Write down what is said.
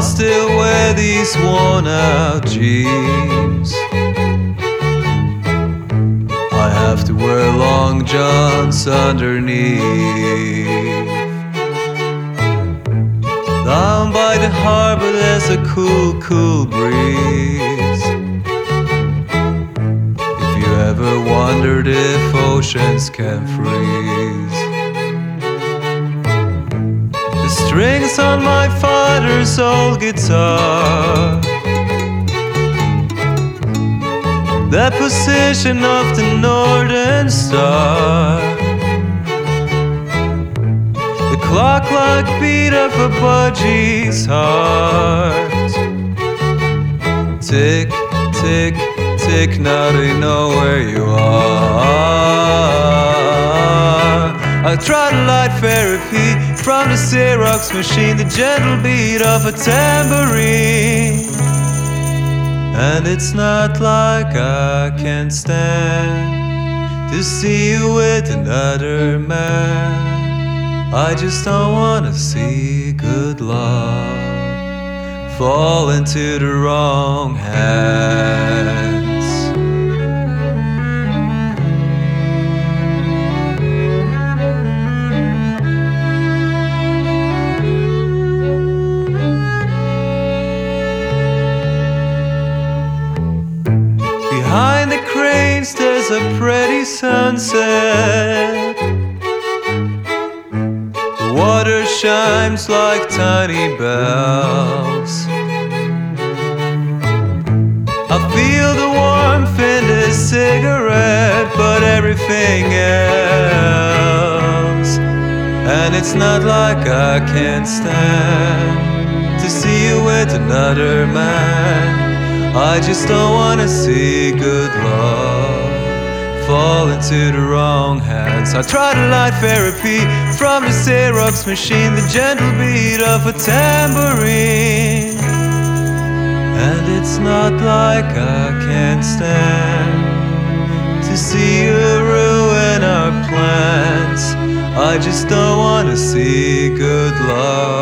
still wear these worn out jeans. I have to wear long johns underneath. Down by the harbor there's a cool, cool breeze. If you ever wondered if oceans can freeze, the strings on my father's old guitar, that position of the Northern Star, the clock-like beat of a budgie's heart. Tick, tick, tick, now they know where you are. I try to light therapy from the Xerox machine, the gentle beat of a tambourine. And it's not like I can stand to see you with another man. I just don't wanna see good love fall into the wrong hands. Behind the cranes there's a pretty sunset. The water shines like tiny bells. I feel the warmth in this cigarette, but everything else. And it's not like I can't stand to see you with another man. I just don't wanna see good love fall into the wrong hands. I try to light therapy from the Xerox machine, the gentle beat of a tambourine. And it's not like I can't stand to see you ruin our plans. I just don't wanna see good love